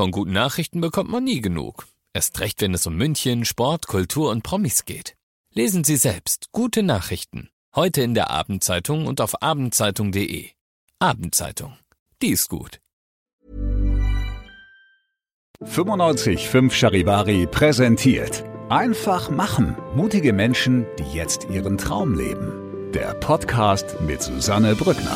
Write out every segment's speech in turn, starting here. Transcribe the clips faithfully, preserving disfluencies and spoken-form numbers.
Von guten Nachrichten bekommt man nie genug. Erst recht, wenn es um München, Sport, Kultur und Promis geht. Lesen Sie selbst gute Nachrichten. Heute in der Abendzeitung und auf abendzeitung punkt de. Abendzeitung. Die ist gut. fünfundneunzig Komma fünf Charivari präsentiert. Einfach machen. Mutige Menschen, die jetzt ihren Traum leben. Der Podcast mit Susanne Brückner.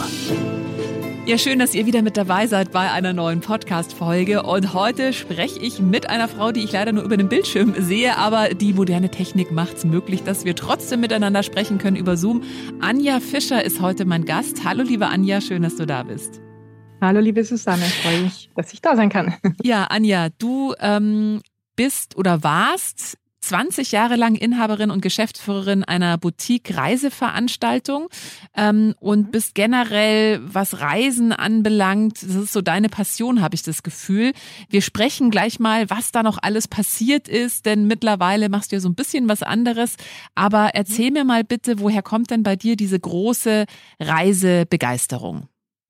Ja, schön, dass ihr wieder mit dabei seid bei einer neuen Podcast-Folge. Und heute spreche ich mit einer Frau, die ich leider nur über den Bildschirm sehe, aber die moderne Technik macht es möglich, dass wir trotzdem miteinander sprechen können über Zoom. Anja Fischer ist heute mein Gast. Hallo, liebe Anja, schön, dass du da bist. Hallo, liebe Susanne, freue mich, dass ich da sein kann. Ja, Anja, du ähm, bist oder warst zwanzig Jahre lang Inhaberin und Geschäftsführerin einer Boutique-Reiseveranstaltung ähm, und bist generell, was Reisen anbelangt, das ist so deine Passion, habe ich das Gefühl. Wir sprechen gleich mal, was da noch alles passiert ist, denn mittlerweile machst du ja so ein bisschen was anderes. Aber erzähl mir mal bitte, woher kommt denn bei dir diese große Reisebegeisterung?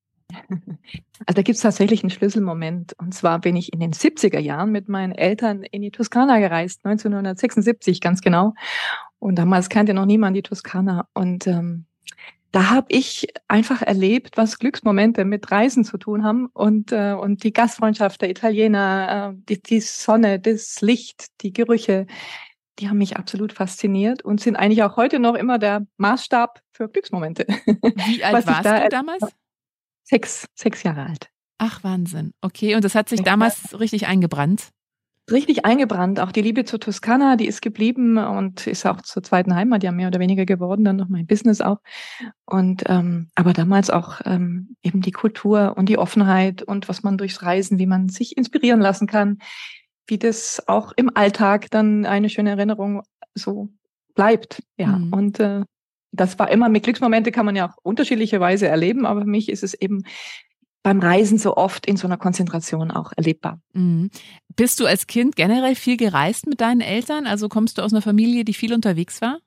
Also da gibt es tatsächlich einen Schlüsselmoment. Und zwar bin ich in den siebziger Jahren mit meinen Eltern in die Toskana gereist, neunzehnhundertsechsundsiebzig ganz genau. Und damals kannte noch niemand die Toskana. Und ähm, da habe ich einfach erlebt, was Glücksmomente mit Reisen zu tun haben. Und, äh, und die Gastfreundschaft der Italiener, äh, die, die Sonne, das Licht, die Gerüche, die haben mich absolut fasziniert und sind eigentlich auch heute noch immer der Maßstab für Glücksmomente. Wie alt warst da du damals? Sechs, sechs Jahre alt. Ach, Wahnsinn. Okay, und das hat sich damals richtig eingebrannt? Richtig eingebrannt. Auch die Liebe zur Toskana, die ist geblieben und ist auch zur zweiten Heimat ja mehr oder weniger geworden, dann noch mein Business auch. Und ähm, aber damals auch ähm, eben die Kultur und die Offenheit und was man durchs Reisen, wie man sich inspirieren lassen kann, wie das auch im Alltag dann eine schöne Erinnerung so bleibt. Ja, mhm. und äh, das war immer, mit Glücksmomente kann man ja auch unterschiedliche Weise erleben, aber für mich ist es eben beim Reisen so oft in so einer Konzentration auch erlebbar. Mhm. Bist du als Kind generell viel gereist mit deinen Eltern? Also kommst du aus einer Familie, die viel unterwegs war?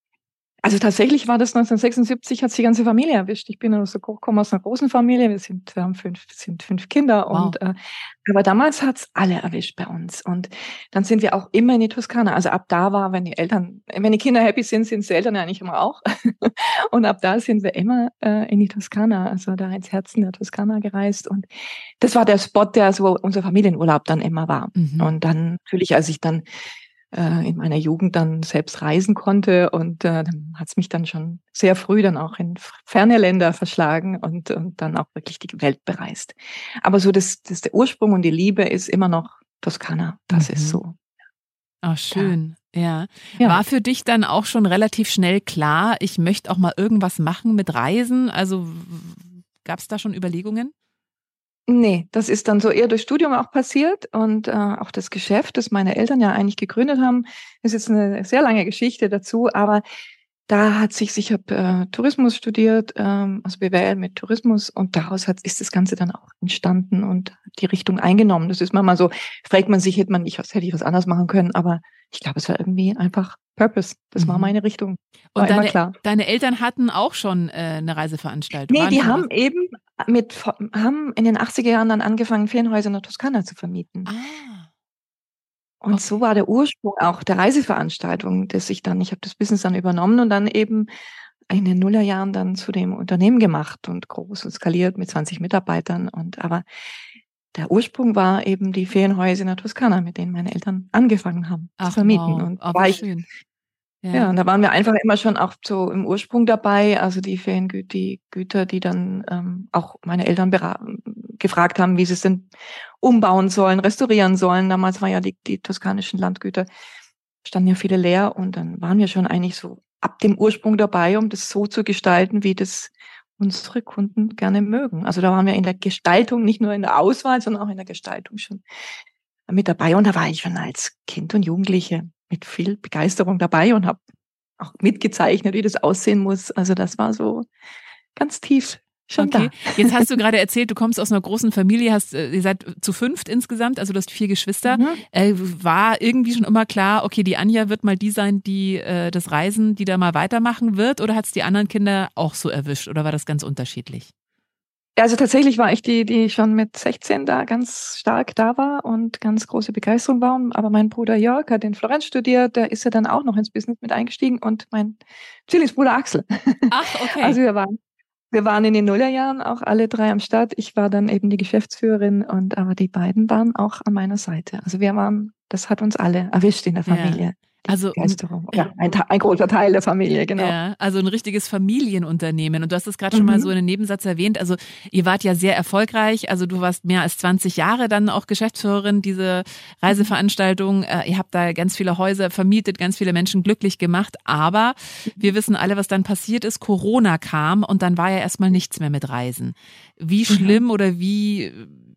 Also tatsächlich war das neunzehnhundertsechsundsiebzig, hat es die ganze Familie erwischt. Ich bin aus, komme aus einer großen Familie, wir sind, wir haben fünf, sind fünf Kinder. Wow. Und äh, aber damals hat es alle erwischt bei uns. Und dann sind wir auch immer in die Toskana. Also ab da war, wenn die Eltern, wenn die Kinder happy sind, sind die Eltern ja eigentlich immer auch. Und ab da sind wir immer äh, in die Toskana, also da ins Herzen der Toskana gereist. Und das war der Spot, der so unser Familienurlaub dann immer war. Mhm. Und dann natürlich, als ich dann in meiner Jugend dann selbst reisen konnte und äh, dann hat es mich dann schon sehr früh dann auch in ferne Länder verschlagen und, und dann auch wirklich die Welt bereist. Aber so das, das der Ursprung und die Liebe ist immer noch Toskana. Das mhm. ist so. Ach, schön. Ja. ja. War für dich dann auch schon relativ schnell klar, ich möchte auch mal irgendwas machen mit Reisen? Also gab es da schon Überlegungen? Nee, das ist dann so eher durch Studium auch passiert und äh, auch das Geschäft, das meine Eltern ja eigentlich gegründet haben, ist jetzt eine sehr lange Geschichte dazu, aber da hat sich, ich habe äh, Tourismus studiert, ähm, also B W L mit Tourismus und daraus hat, ist das Ganze dann auch entstanden und die Richtung eingenommen. Das ist manchmal so, fragt man sich, hätte man nicht, hätte ich was anderes machen können, aber ich glaube, es war irgendwie einfach Purpose. Das mhm. war meine Richtung. War und deine, immer klar. Deine Eltern hatten auch schon äh, eine Reiseveranstaltung? Nee, die haben eben mit, haben in den achtziger Jahren dann angefangen, Ferienhäuser in der Toskana zu vermieten. Ah. Und okay. so war der Ursprung auch der Reiseveranstaltung, dass ich dann, ich habe das Business dann übernommen und dann eben in den Nullerjahren dann zu dem Unternehmen gemacht und groß und skaliert mit zwanzig Mitarbeitern. Und aber der Ursprung war eben die Ferienhäuser in der Toskana, mit denen meine Eltern angefangen haben Ach, zu vermieten. Wow. Und oh, war ich, schön. Ja. ja, und da waren wir einfach immer schon auch so im Ursprung dabei, also die Feriengüter, die Güter, die dann ähm, auch meine Eltern beraten, gefragt haben, wie sie es denn umbauen sollen, restaurieren sollen. Damals war ja die, die toskanischen Landgüter, standen ja viele leer und dann waren wir schon eigentlich so ab dem Ursprung dabei, um das so zu gestalten, wie das unsere Kunden gerne mögen. Also da waren wir in der Gestaltung, nicht nur in der Auswahl, sondern auch in der Gestaltung schon mit dabei. Und da war ich schon als Kind und Jugendliche mit viel Begeisterung dabei und habe auch mitgezeichnet, wie das aussehen muss. Also das war so ganz tief schon okay. da. Jetzt hast du gerade erzählt, du kommst aus einer großen Familie, hast, ihr seid zu fünft insgesamt, also du hast vier Geschwister. Mhm. Äh, war irgendwie schon immer klar, okay, die Anja wird mal die sein, die äh, das Reisen, die da mal weitermachen wird, oder hat es die anderen Kinder auch so erwischt oder war das ganz unterschiedlich? Ja, also tatsächlich war ich die, die schon mit sechzehn da ganz stark da war und ganz große Begeisterung war. Aber mein Bruder Jörg hat in Florenz studiert, da ist er dann auch noch ins Business mit eingestiegen und mein Zwillingsbruder Axel. Ach, okay. Also wir waren, wir waren in den Nullerjahren auch alle drei am Start. Ich war dann eben die Geschäftsführerin und aber die beiden waren auch an meiner Seite. Also wir waren, das hat uns alle erwischt in der Familie. Ja. Also Begeisterung. Ja, ein, ein großer Teil der Familie, genau. Ja, also ein richtiges Familienunternehmen. Und du hast es gerade schon mhm. mal so in einem Nebensatz erwähnt. Also ihr wart ja sehr erfolgreich. Also du warst mehr als zwanzig Jahre dann auch Geschäftsführerin dieser Reiseveranstaltung. Äh, ihr habt da ganz viele Häuser vermietet, ganz viele Menschen glücklich gemacht. Aber wir wissen alle, was dann passiert ist. Corona kam und dann war ja erstmal nichts mehr mit Reisen. Wie schlimm mhm. oder wie,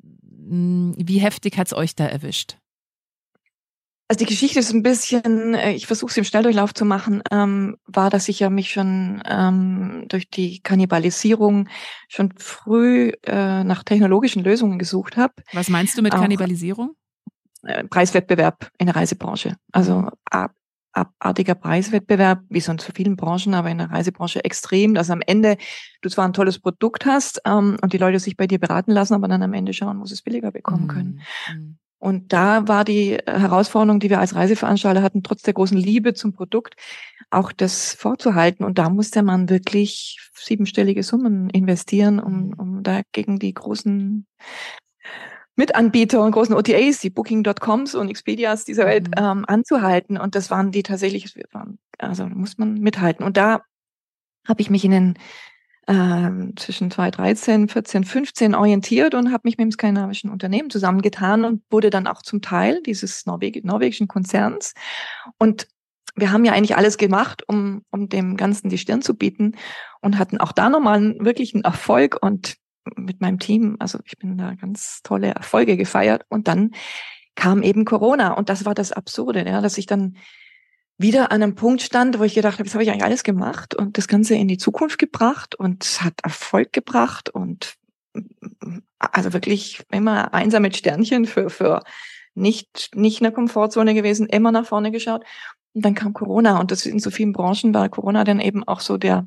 wie heftig hat's euch da erwischt? Also die Geschichte ist ein bisschen, ich versuche es im Schnelldurchlauf zu machen, ähm, war, dass ich ja mich schon ähm, durch die Kannibalisierung schon früh äh, nach technologischen Lösungen gesucht habe. Was meinst du mit Kannibalisierung? Auch, äh, Preiswettbewerb in der Reisebranche. Also ab, abartiger Preiswettbewerb, wie so in so vielen Branchen, aber in der Reisebranche extrem, dass am Ende du zwar ein tolles Produkt hast ähm, und die Leute sich bei dir beraten lassen, aber dann am Ende schauen, wo sie es billiger bekommen können. Mhm. Und da war die Herausforderung, die wir als Reiseveranstalter hatten, trotz der großen Liebe zum Produkt, auch das vorzuhalten. Und da musste man wirklich siebenstellige Summen investieren, um, um da gegen die großen Mitanbieter und großen O T As, die Booking Punkt coms und Expedias dieser Welt, mhm. ähm, anzuhalten. Und das waren die tatsächlich, also muss man mithalten. Und da habe ich mich in den Ähm, zwischen zweitausenddreizehn, vierzehn, fünfzehn orientiert und habe mich mit dem skandinavischen Unternehmen zusammengetan und wurde dann auch zum Teil dieses Norweg- norwegischen Konzerns. Und wir haben ja eigentlich alles gemacht, um, um dem Ganzen die Stirn zu bieten und hatten auch da nochmal einen wirklichen Erfolg und mit meinem Team, also ich bin da ganz tolle Erfolge gefeiert und dann kam eben Corona und das war das Absurde, ja, dass ich dann wieder an einem Punkt stand, wo ich gedacht habe, das habe ich eigentlich alles gemacht und das Ganze in die Zukunft gebracht und es hat Erfolg gebracht und also wirklich immer einsam mit Sternchen für für nicht nicht in der Komfortzone gewesen, immer nach vorne geschaut und dann kam Corona und das in so vielen Branchen war Corona dann eben auch so der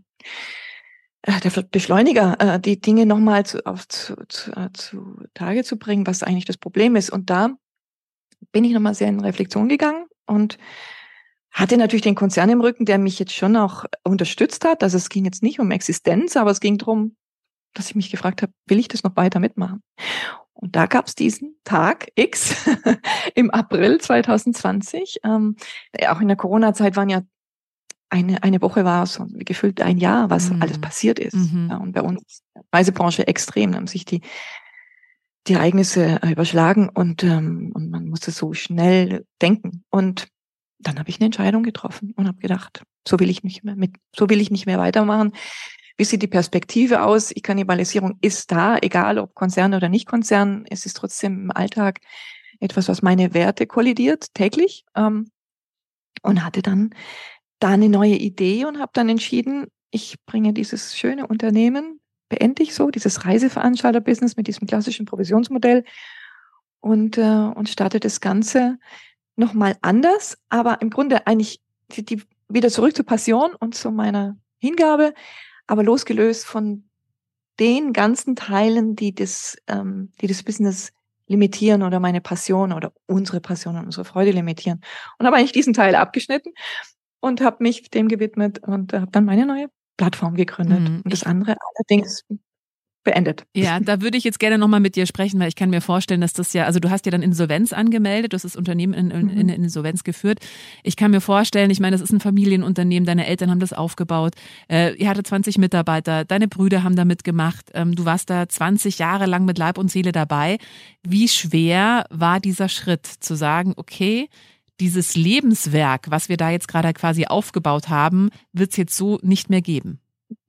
der Beschleuniger, die Dinge nochmal zu, auf zu, zu, zu Tage zu bringen, was eigentlich das Problem ist und da bin ich nochmal sehr in Reflexion gegangen und hatte natürlich den Konzern im Rücken, der mich jetzt schon auch unterstützt hat. Also es ging jetzt nicht um Existenz, aber es ging darum, dass ich mich gefragt habe, will ich das noch weiter mitmachen? Und da gab es diesen Tag X im April zwanzig zwanzig. Ähm, auch in der Corona-Zeit waren ja eine eine Woche war so gefühlt ein Jahr, was mhm. alles passiert ist. Mhm. Ja, und bei uns in der Reisebranche extrem, da haben sich die die Ereignisse überschlagen und ähm, und man musste so schnell denken und dann habe ich eine Entscheidung getroffen und habe gedacht, so will ich nicht mehr mit, so will ich nicht mehr weitermachen. Wie sieht die Perspektive aus? Die Kannibalisierung ist da, egal ob Konzern oder nicht Konzern. Es ist trotzdem im Alltag etwas, was meine Werte kollidiert, täglich. Ähm, und hatte dann da eine neue Idee und habe dann entschieden, ich bringe dieses schöne Unternehmen, beende ich so, dieses Reiseveranstalter-Business mit diesem klassischen Provisionsmodell und, äh, und starte das Ganze nochmal anders, aber im Grunde eigentlich die, die wieder zurück zur Passion und zu meiner Hingabe, aber losgelöst von den ganzen Teilen, die das, ähm, die das Business limitieren oder meine Passion oder unsere Passion und unsere Freude limitieren. Und habe eigentlich diesen Teil abgeschnitten und habe mich dem gewidmet und habe dann meine neue Plattform gegründet. Mhm. Und das andere allerdings beendet. Ja, da würde ich jetzt gerne nochmal mit dir sprechen, weil ich kann mir vorstellen, dass das ja, also du hast ja dann Insolvenz angemeldet, du hast das Unternehmen in, in, in Insolvenz geführt. Ich kann mir vorstellen, ich meine, das ist ein Familienunternehmen, deine Eltern haben das aufgebaut, äh, ihr hattet zwanzig Mitarbeiter, deine Brüder haben da mitgemacht, ähm, du warst da zwanzig Jahre lang mit Leib und Seele dabei. Wie schwer war dieser Schritt, zu sagen, okay, dieses Lebenswerk, was wir da jetzt gerade quasi aufgebaut haben, wird es jetzt so nicht mehr geben?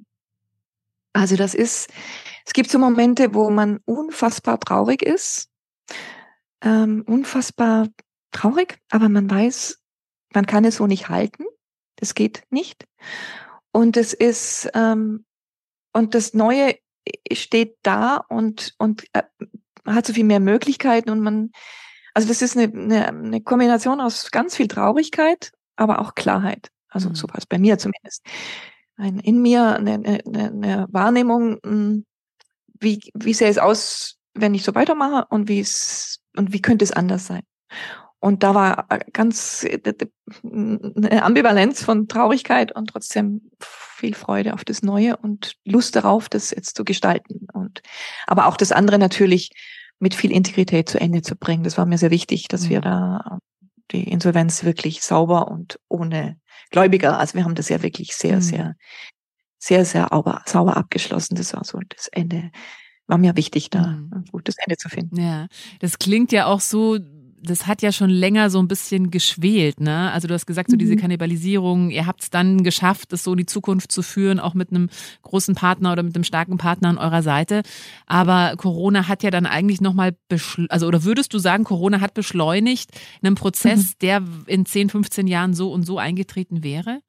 Also das ist, es gibt so Momente, wo man unfassbar traurig ist, ähm, unfassbar traurig, aber man weiß, man kann es so nicht halten, das geht nicht. Und es ist, ähm, und das Neue steht da und und äh, hat so viel mehr Möglichkeiten und man, also das ist eine, eine, eine Kombination aus ganz viel Traurigkeit, aber auch Klarheit. Also mhm. so war es bei mir zumindest. Ein, in mir eine, eine, eine Wahrnehmung, wie, wie sähe es aus, wenn ich so weitermache und wie es, und wie könnte es anders sein? Und da war ganz eine Ambivalenz von Traurigkeit und trotzdem viel Freude auf das Neue und Lust darauf, das jetzt zu gestalten. Und aber auch das andere natürlich mit viel Integrität zu Ende zu bringen. Das war mir sehr wichtig, dass mhm. wir da die Insolvenz wirklich sauber und ohne Gläubiger, also wir haben das ja wirklich sehr, mhm. sehr, sehr, sehr sauber, sauber abgeschlossen. Das war so das Ende. War mir wichtig, da mhm. ein gutes Ende zu finden. Ja, das klingt ja auch so, das hat ja schon länger so ein bisschen geschwelt, ne? Also du hast gesagt, so diese Kannibalisierung, ihr habt es dann geschafft, es so in die Zukunft zu führen, auch mit einem großen Partner oder mit einem starken Partner an eurer Seite. Aber Corona hat ja dann eigentlich nochmal, also oder würdest du sagen, Corona hat beschleunigt einen Prozess, mhm. der in zehn, fünfzehn Jahren so und so eingetreten wäre?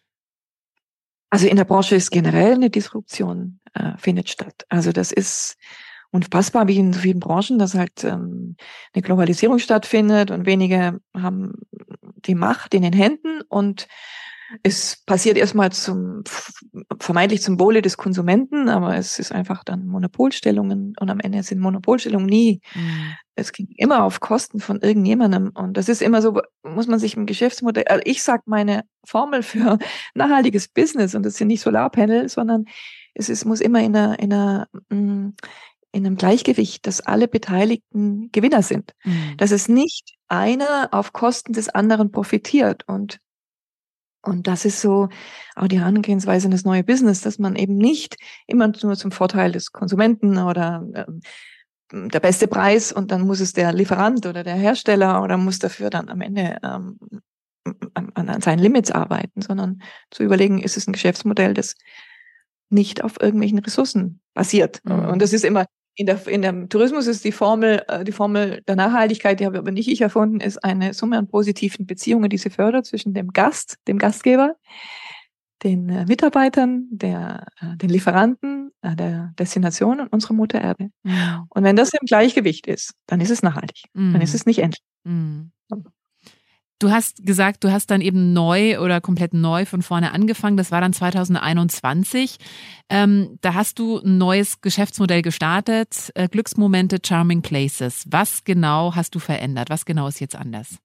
Also in der Branche ist generell eine Disruption, äh, findet statt. Also das ist unfassbar, wie in so vielen Branchen, dass halt ähm, eine Globalisierung stattfindet und wenige haben die Macht in den Händen und es passiert erstmal zum vermeintlich zum Wohle des Konsumenten, aber es ist einfach dann Monopolstellungen und am Ende sind Monopolstellungen nie. Mhm. Es ging immer auf Kosten von irgendjemandem und das ist immer so, muss man sich im Geschäftsmodell, also ich sag meine Formel für nachhaltiges Business und das sind nicht Solarpanel, sondern es ist, muss immer in einer, in einer in einem Gleichgewicht, dass alle Beteiligten Gewinner sind. Mhm. Dass es nicht einer auf Kosten des anderen profitiert. Und, und das ist so auch die Herangehensweise in das neue Business, dass man eben nicht immer nur zum Vorteil des Konsumenten oder ähm, der beste Preis und dann muss es der Lieferant oder der Hersteller oder muss dafür dann am Ende ähm, an, an seinen Limits arbeiten, sondern zu überlegen, ist es ein Geschäftsmodell, das nicht auf irgendwelchen Ressourcen basiert. Mhm. Und das ist immer In der, in dem Tourismus ist die Formel, die Formel der Nachhaltigkeit, die habe aber nicht ich erfunden, ist eine Summe an positiven Beziehungen, die sie fördert zwischen dem Gast, dem Gastgeber, den Mitarbeitern, der, den Lieferanten, der Destination und unserer Mutter Erde. Mhm. Und wenn das im Gleichgewicht ist, dann ist es nachhaltig. Mhm. Dann ist es nicht endlich. Mhm. Du hast gesagt, du hast dann eben neu oder komplett neu von vorne angefangen. Das war dann zwanzig einundzwanzig. Ähm, da hast du ein neues Geschäftsmodell gestartet, äh, Glücksmomente, Charming Places. Was genau hast du verändert? Was genau ist jetzt anders?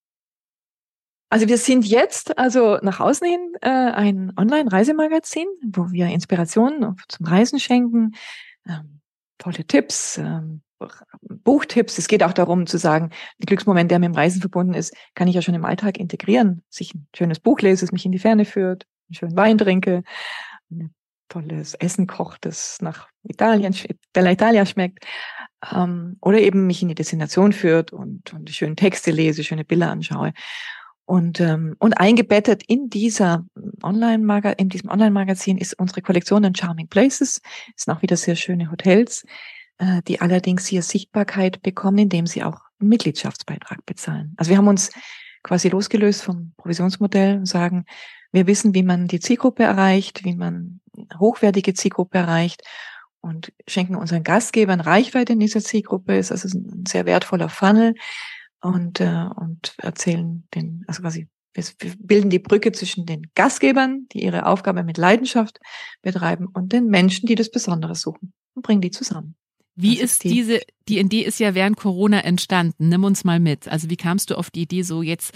Also wir sind jetzt also nach außen hin äh, ein Online-Reisemagazin, wo wir Inspirationen zum Reisen schenken, ähm, tolle Tipps, ähm, Buchtipps. Es geht auch darum zu sagen, der Glücksmoment, der mit dem Reisen verbunden ist, kann ich ja schon im Alltag integrieren. Sich ein schönes Buch lese, das mich in die Ferne führt, einen schönen Wein trinke, ein tolles Essen kocht, das nach Italien, Bella Italia schmeckt, ähm, oder eben mich in die Destination führt und, und die schönen Texte lese, schöne Bilder anschaue. Und, ähm, und eingebettet in dieser Online-Maga, in diesem Online-Magazin ist unsere Kollektion an Charming Places. Es sind auch wieder sehr schöne Hotels, die allerdings hier Sichtbarkeit bekommen, indem sie auch einen Mitgliedschaftsbeitrag bezahlen. Also wir haben uns quasi losgelöst vom Provisionsmodell und sagen, wir wissen, wie man die Zielgruppe erreicht, wie man eine hochwertige Zielgruppe erreicht und schenken unseren Gastgebern Reichweite in dieser Zielgruppe. Ist also ein sehr wertvoller Funnel und, äh, und erzählen den, also quasi wir bilden die Brücke zwischen den Gastgebern, die ihre Aufgabe mit Leidenschaft betreiben, und den Menschen, die das Besondere suchen, und bringen die zusammen. Wie ist, ist die, diese, die Idee ist ja während Corona entstanden. Nimm uns mal mit. Also wie kamst du auf die Idee, so jetzt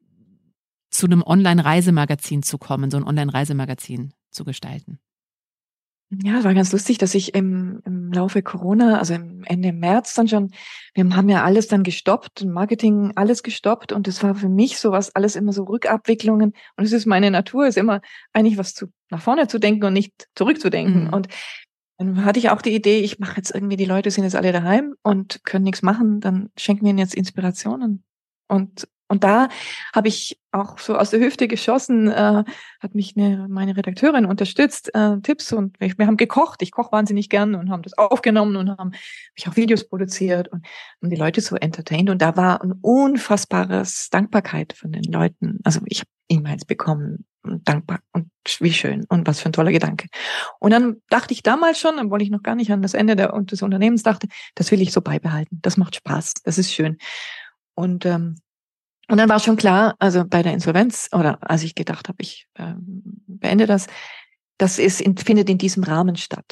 zu einem Online-Reisemagazin zu kommen, so ein Online-Reisemagazin zu gestalten? Ja, es war ganz lustig, dass ich im, im Laufe Corona, also im Ende März dann schon, wir haben ja alles dann gestoppt, Marketing, alles gestoppt, und das war für mich sowas, alles immer so Rückabwicklungen, und es ist meine Natur, ist immer eigentlich was zu nach vorne zu denken und nicht zurückzudenken. Mhm. Und dann hatte ich auch die Idee, ich mache jetzt irgendwie, die Leute sind jetzt alle daheim und können nichts machen, dann schenken wir ihnen jetzt Inspirationen. Und und da habe ich auch so aus der Hüfte geschossen, äh, hat mich eine, meine Redakteurin unterstützt, äh, Tipps, und wir, wir haben gekocht. Ich koche wahnsinnig gern und haben das aufgenommen und haben ich auch Videos produziert und haben die Leute so entertained. Und da war ein unfassbares Dankbarkeit von den Leuten. Also ich habe E-Mails bekommen und dankbar und wie schön und was für ein toller Gedanke. Und dann dachte ich damals schon, obwohl ich noch gar nicht an das Ende der, des Unternehmens dachte, das will ich so beibehalten. Das macht Spaß, das ist schön. Und ähm, Und dann war schon klar, also bei der Insolvenz, oder als ich gedacht habe, ich ähm, beende das, das ist in, findet in diesem Rahmen statt.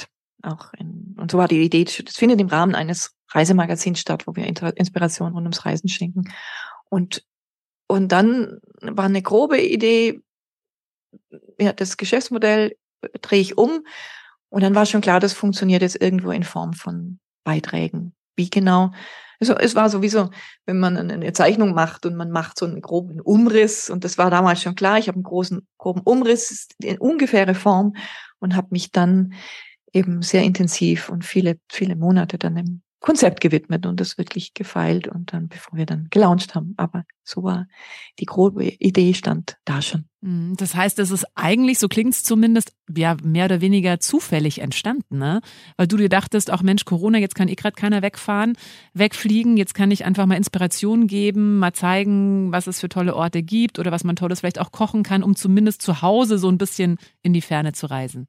auch in, und so war die Idee, das findet im Rahmen eines Reisemagazins statt, wo wir Inspiration rund ums Reisen schenken. Und, und dann war eine grobe Idee, ja, das Geschäftsmodell drehe ich um. Und dann war schon klar, das funktioniert jetzt irgendwo in Form von Beiträgen. Wie genau? Also es war sowieso, wenn man eine Zeichnung macht und man macht so einen groben Umriss, und das war damals schon klar, ich habe einen großen, groben Umriss, in ungefähre Form, und habe mich dann eben sehr intensiv und viele, viele Monate dann dem Konzept gewidmet und das wirklich gefeilt und dann, bevor wir dann gelauncht haben. Aber so war die grobe Idee, stand da schon. Das heißt, es ist eigentlich, so klingt es zumindest, ja, mehr oder weniger zufällig entstanden, ne? Weil du dir dachtest, auch Mensch, Corona, jetzt kann eh gerade keiner wegfahren, wegfliegen, jetzt kann ich einfach mal Inspiration geben, mal zeigen, was es für tolle Orte gibt oder was man Tolles vielleicht auch kochen kann, um zumindest zu Hause so ein bisschen in die Ferne zu reisen.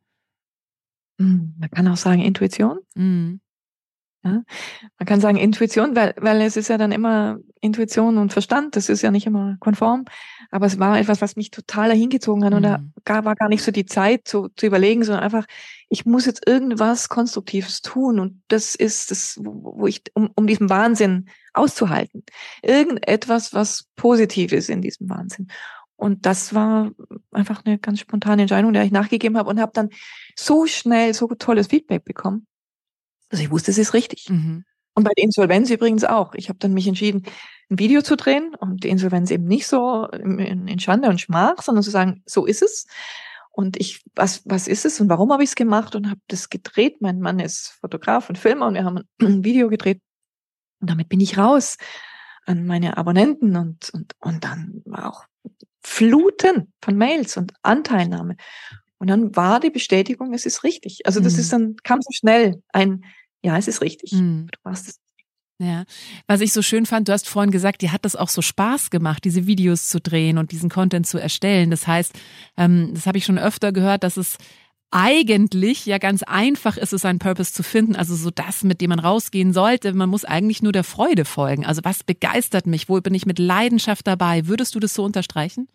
Man kann auch sagen Intuition. Mhm. Ja, man kann sagen Intuition, weil, weil es ist ja dann immer Intuition und Verstand, das ist ja nicht immer konform, aber es war etwas, was mich total dahingezogen hat, mhm. und da gar, war gar nicht so die Zeit zu, zu überlegen, sondern einfach, ich muss jetzt irgendwas Konstruktives tun, und das ist das, wo ich, um, um diesen Wahnsinn auszuhalten, irgendetwas, was positiv ist in diesem Wahnsinn. Und das war einfach eine ganz spontane Entscheidung, der ich nachgegeben habe, und habe dann so schnell so tolles Feedback bekommen. Also ich wusste, es ist richtig. Mhm. Und bei der Insolvenz übrigens auch. Ich habe dann mich entschieden, ein Video zu drehen und die Insolvenz eben nicht so in, in Schande und Schmach, sondern zu sagen, so ist es. Und ich, was, was ist es und warum habe ich es gemacht, und habe das gedreht. Mein Mann ist Fotograf und Filmer und wir haben ein Video gedreht. Und damit bin ich raus an meine Abonnenten, und, und, und dann war auch Fluten von Mails und Anteilnahme. Und dann war die Bestätigung, es ist richtig. Also das mhm. ist dann, kam so schnell ein, ja, es ist richtig. Mhm. Du warst es. Ja, was ich so schön fand, du hast vorhin gesagt, dir hat das auch so Spaß gemacht, diese Videos zu drehen und diesen Content zu erstellen. Das heißt, ähm, das habe ich schon öfter gehört, dass es eigentlich ja ganz einfach ist, es einen Purpose zu finden, also so das, mit dem man rausgehen sollte. Man muss eigentlich nur der Freude folgen. Also was begeistert mich? Wo bin ich mit Leidenschaft dabei? Würdest du das so unterstreichen?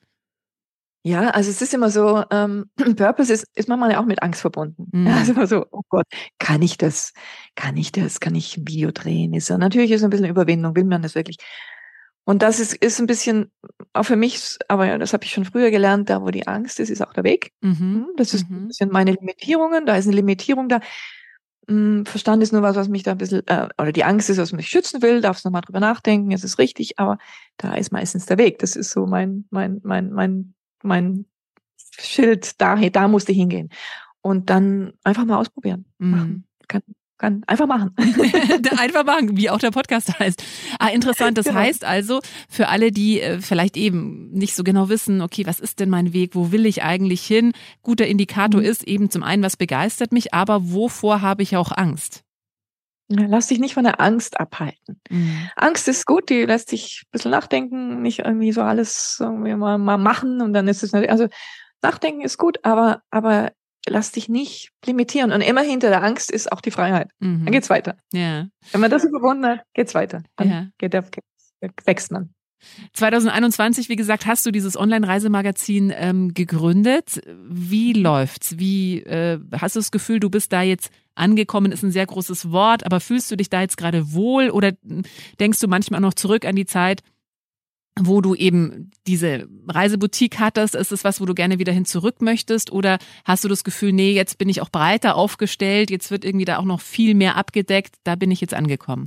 Ja, also es ist immer so, ähm, Purpose ist, ist manchmal ja auch mit Angst verbunden. Mhm. Ja, also immer so, oh Gott, kann ich das, kann ich das, kann ich ein Video drehen? Ist ja, natürlich ist es ein bisschen Überwindung, will man das wirklich? Und das ist, ist ein bisschen, auch für mich, aber ja, das habe ich schon früher gelernt, da wo die Angst ist, ist auch der Weg. Mhm. Das ist, mhm. das sind meine Limitierungen, da ist eine Limitierung da. Verstand ist nur was, was mich da ein bisschen, äh, oder die Angst ist, was mich schützen will, darfst nochmal drüber nachdenken, es ist richtig, aber da ist meistens der Weg. Das ist so mein, mein, mein, mein, mein Schild, da, da musst du hingehen. Und dann einfach mal ausprobieren. Mhm. Machen. Kann, kann einfach machen. Einfach machen, wie auch der Podcast heißt. Ah, interessant. Das genau. heißt also, für alle, die äh, vielleicht eben nicht so genau wissen, okay, was ist denn mein Weg? Wo will ich eigentlich hin? Guter Indikator mhm. ist eben zum einen, was begeistert mich, aber wovor habe ich auch Angst? Lass dich nicht von der Angst abhalten. Mhm. Angst ist gut, die lässt dich ein bisschen nachdenken, nicht irgendwie so alles irgendwie mal, mal machen und dann ist es natürlich, also nachdenken ist gut, aber, aber lass dich nicht limitieren. Und immer hinter der Angst ist auch die Freiheit. Mhm. Dann geht's weiter. Ja. Wenn man das überwunden hat, geht's weiter. Dann ja. geht der, wächst man. zwanzig einundzwanzig, wie gesagt, hast du dieses Online-Reisemagazin ähm, gegründet. Wie läuft's? Wie äh, hast du das Gefühl, du bist da jetzt angekommen, ist ein sehr großes Wort, aber fühlst du dich da jetzt gerade wohl oder denkst du manchmal noch zurück an die Zeit, wo du eben diese Reiseboutique hattest? Ist es was, wo du gerne wieder hin zurück möchtest? Oder hast du das Gefühl, nee, jetzt bin ich auch breiter aufgestellt, jetzt wird irgendwie da auch noch viel mehr abgedeckt, da bin ich jetzt angekommen?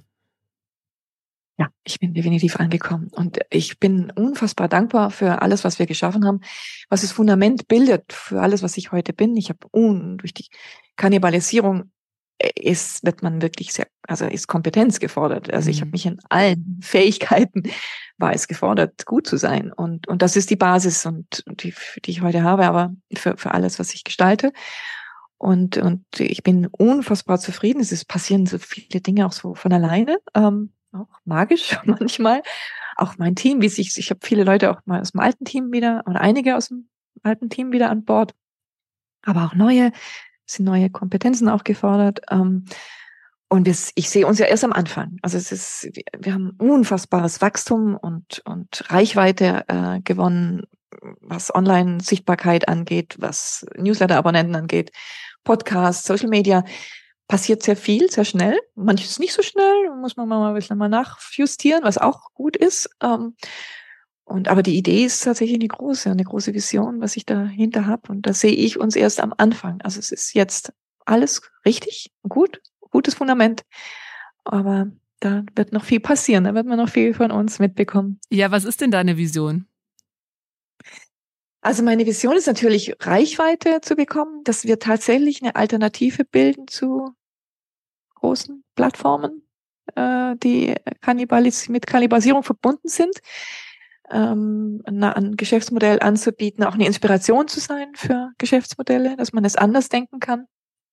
Ja, ich bin definitiv angekommen und ich bin unfassbar dankbar für alles, was wir geschaffen haben, was das Fundament bildet für alles, was ich heute bin. Ich habe un durch die Kannibalisierung ist wird man wirklich sehr, also ist Kompetenz gefordert. Also ich habe mich in allen Fähigkeiten war es gefordert, gut zu sein und und das ist die Basis und die, die ich heute habe, aber für für alles, was ich gestalte. Und und ich bin unfassbar zufrieden. Es ist passieren so viele Dinge auch so von alleine. Ähm, auch magisch manchmal. Auch mein Team, wie sich, ich habe viele Leute auch mal aus dem alten Team wieder, oder einige aus dem alten Team wieder an Bord. Aber auch neue, sind neue Kompetenzen auch gefordert. Und wir, ich sehe uns ja erst am Anfang. Also es ist, wir haben unfassbares Wachstum und, und Reichweite äh, gewonnen, was Online-Sichtbarkeit angeht, was Newsletter-Abonnenten angeht, Podcasts, Social Media. passiert sehr viel, sehr schnell. Manches nicht so schnell, muss man mal ein bisschen mal nachjustieren, was auch gut ist. Ähm, und aber die Idee ist tatsächlich eine große, eine große Vision, was ich dahinter habe. Und da sehe ich uns erst am Anfang. Also es ist jetzt alles richtig, gut, gutes Fundament. Aber da wird noch viel passieren, da wird man noch viel von uns mitbekommen. Ja, was ist denn deine Vision? Also meine Vision ist natürlich, Reichweite zu bekommen, dass wir tatsächlich eine Alternative bilden zu großen Plattformen, äh, die Kannibalis- mit Kannibalisierung verbunden sind, ähm, ein Geschäftsmodell anzubieten, auch eine Inspiration zu sein für Geschäftsmodelle, dass man es anders denken kann.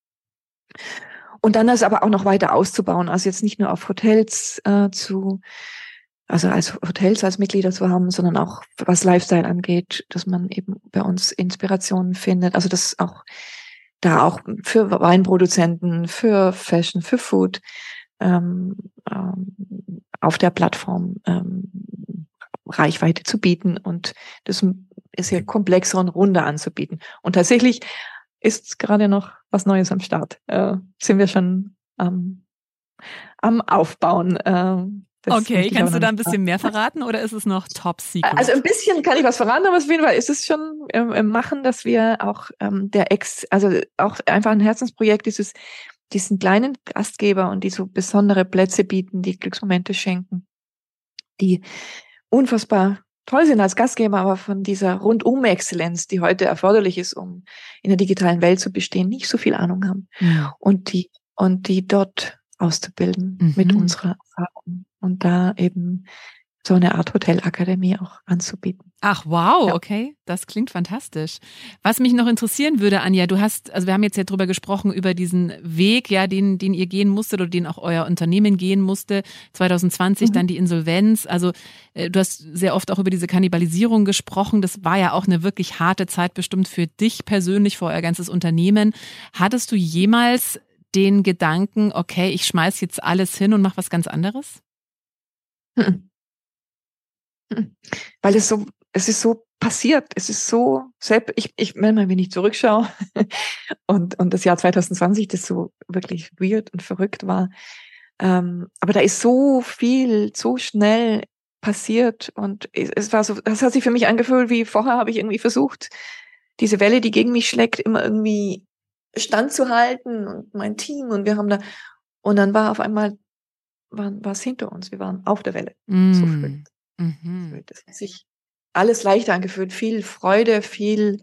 Und dann das aber auch noch weiter auszubauen, also jetzt nicht nur auf Hotels äh, zu also als Hotels als Mitglieder zu haben, sondern auch was Lifestyle angeht, dass man eben bei uns Inspirationen findet. Also das auch da auch für Weinproduzenten, für Fashion, für Food ähm, ähm, auf der Plattform ähm, Reichweite zu bieten und das ist ja komplexer und runder anzubieten. Und tatsächlich ist gerade noch was Neues am Start. Äh, sind wir schon ähm, am Aufbauen. Äh, Das okay, kannst du da ein bisschen mehr verraten oder ist es noch top secret? Also ein bisschen kann ich was verraten, aber auf jeden Fall ist es schon ähm, im Machen, dass wir auch ähm, der Ex, also auch einfach ein Herzensprojekt ist es, diesen kleinen Gastgeber und die so besondere Plätze bieten, die Glücksmomente schenken, die unfassbar toll sind als Gastgeber, aber von dieser Rundum-Exzellenz, die heute erforderlich ist, um in der digitalen Welt zu bestehen, nicht so viel Ahnung haben. Ja. Und die, und die dort auszubilden mhm. mit unserer Erfahrung und da eben so eine Art Hotelakademie auch anzubieten. Ach wow, ja. Okay, das klingt fantastisch. Was mich noch interessieren würde, Anja, du hast, also wir haben jetzt ja drüber gesprochen, über diesen Weg, ja, den, den ihr gehen musstet oder den auch euer Unternehmen gehen musste, zwanzig zwanzig mhm. dann die Insolvenz, also äh, du hast sehr oft auch über diese Kannibalisierung gesprochen, das war ja auch eine wirklich harte Zeit bestimmt für dich persönlich, für euer ganzes Unternehmen. Hattest du jemals den Gedanken, okay, ich schmeiß jetzt alles hin und mach was ganz anderes? Hm. Hm. Weil es so, es ist so passiert, es ist so, selbst, ich, ich, wenn man nicht zurückschaue und, und das Jahr zwanzig zwanzig, das so wirklich weird und verrückt war, ähm, aber da ist so viel, so schnell passiert und es war so, das hat sich für mich angefühlt, wie vorher habe ich irgendwie versucht, diese Welle, die gegen mich schlägt, immer irgendwie standzuhalten und mein Team und wir haben da, und dann war auf einmal, war, war es hinter uns, wir waren auf der Welle. Mm. So verrückt. Mhm. Das hat sich alles leichter angefühlt, viel Freude, viel,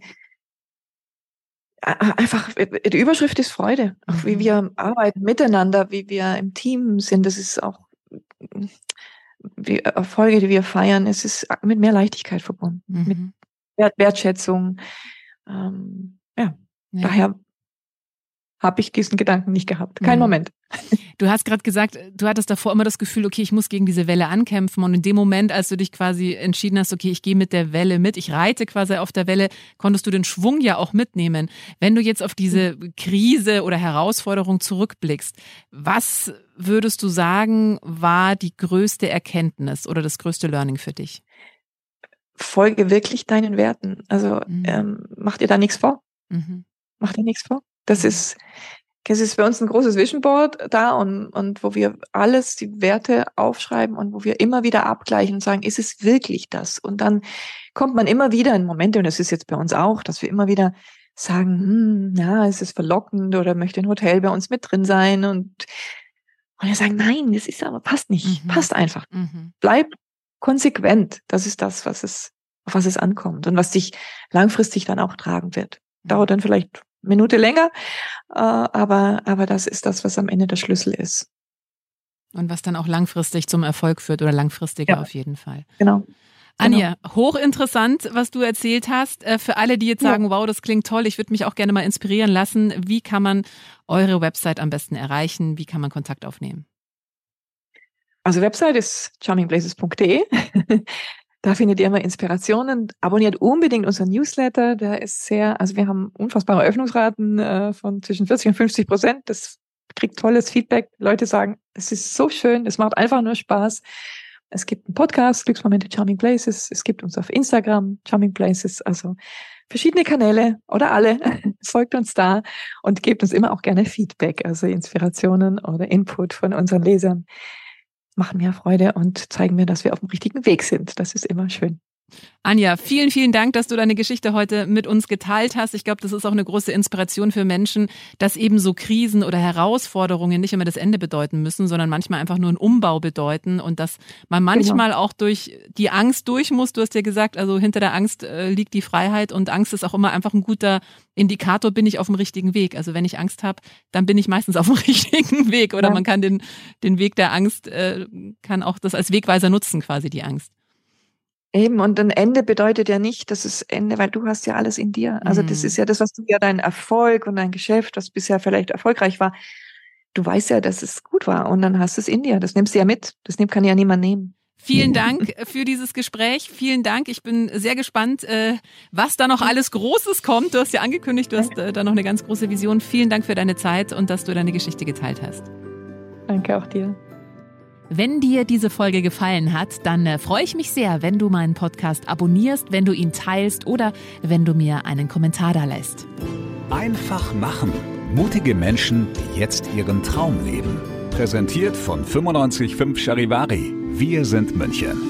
einfach, die Überschrift ist Freude, auch mhm. wie wir arbeiten miteinander, wie wir im Team sind, das ist auch, wie Erfolge, die wir feiern, es ist mit mehr Leichtigkeit verbunden, mhm. mit Wert, Wertschätzung, ähm, ja. ja, daher habe ich diesen Gedanken nicht gehabt. Kein mhm. Moment. Du hast gerade gesagt, du hattest davor immer das Gefühl, okay, ich muss gegen diese Welle ankämpfen. Und in dem Moment, als du dich quasi entschieden hast, okay, ich gehe mit der Welle mit, ich reite quasi auf der Welle, konntest du den Schwung ja auch mitnehmen. Wenn du jetzt auf diese Krise oder Herausforderung zurückblickst, was würdest du sagen, war die größte Erkenntnis oder das größte Learning für dich? Folge wirklich deinen Werten. Also mhm. ähm, mach dir da nichts vor. Mhm. Mach dir nichts vor. Das ist, das ist für uns ein großes Vision Board da und, und wo wir alles, die Werte aufschreiben und wo wir immer wieder abgleichen und sagen, ist es wirklich das? Und dann kommt man immer wieder in Momente, und das ist jetzt bei uns auch, dass wir immer wieder sagen, hm, ja, ist es verlockend oder möchte ein Hotel bei uns mit drin sein? Und, und wir sagen, nein, das ist aber, passt nicht, mhm. passt einfach. Mhm. Bleib konsequent. Das ist das, was es, auf was es ankommt und was dich langfristig dann auch tragen wird. Mhm. Dauert dann vielleicht Minute länger, äh, aber, aber das ist das, was am Ende der Schlüssel ist. Und was dann auch langfristig zum Erfolg führt oder langfristiger ja. auf jeden Fall. Genau. Anja, genau. Hochinteressant, was du erzählt hast. Für alle, die jetzt sagen, ja. wow, das klingt toll, ich würde mich auch gerne mal inspirieren lassen. Wie kann man eure Website am besten erreichen? Wie kann man Kontakt aufnehmen? Also Website ist charming places punkt de. Da findet ihr immer Inspirationen. Abonniert unbedingt unseren Newsletter. Der ist sehr, also wir haben unfassbare Öffnungsraten äh, von zwischen vierzig und fünfzig Prozent. Das kriegt tolles Feedback. Leute sagen, es ist so schön, es macht einfach nur Spaß. Es gibt einen Podcast, Glücksmomente Charming Places. Es gibt uns auf Instagram, Charming Places. Also verschiedene Kanäle oder alle. Folgt uns da und gebt uns immer auch gerne Feedback, also Inspirationen oder Input von unseren Lesern. Machen mir Freude und zeigen mir, dass wir auf dem richtigen Weg sind. Das ist immer schön. Anja, vielen, vielen Dank, dass du deine Geschichte heute mit uns geteilt hast. Ich glaube, das ist auch eine große Inspiration für Menschen, dass eben so Krisen oder Herausforderungen nicht immer das Ende bedeuten müssen, sondern manchmal einfach nur einen Umbau bedeuten und dass man manchmal genau. auch durch die Angst durch muss. Du hast ja gesagt, also hinter der Angst äh, liegt die Freiheit und Angst ist auch immer einfach ein guter Indikator, bin ich auf dem richtigen Weg. Also wenn ich Angst habe, dann bin ich meistens auf dem richtigen Weg oder ja. man kann den, den Weg der Angst, äh, kann auch das als Wegweiser nutzen, quasi die Angst. Eben, und ein Ende bedeutet ja nicht, dass es Ende, weil du hast ja alles in dir. Also das ist ja das, was du ja dein Erfolg und dein Geschäft, was bisher vielleicht erfolgreich war. Du weißt ja, dass es gut war und dann hast du es in dir. Das nimmst du ja mit. Das nimmt, kann ja niemand nehmen. Vielen Dank für dieses Gespräch. Vielen Dank. Ich bin sehr gespannt, was da noch alles Großes kommt. Du hast ja angekündigt, du hast da noch eine ganz große Vision. Vielen Dank für deine Zeit und dass du deine Geschichte geteilt hast. Danke auch dir. Wenn dir diese Folge gefallen hat, dann äh, freue ich mich sehr, wenn du meinen Podcast abonnierst, wenn du ihn teilst oder wenn du mir einen Kommentar da lässt. Einfach machen. Mutige Menschen, die jetzt ihren Traum leben. Präsentiert von fünfundneunzig Komma fünf Charivari. Wir sind München.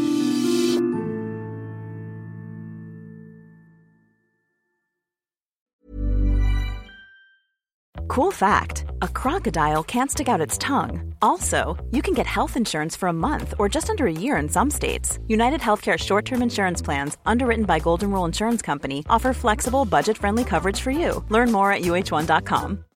Cool fact, a crocodile can't stick out its tongue. Also, you can get health insurance for a month or just under a year in some states. United Healthcare short-term insurance plans, underwritten by Golden Rule Insurance Company, offer flexible, budget-friendly coverage for you. Learn more at U H one dot com.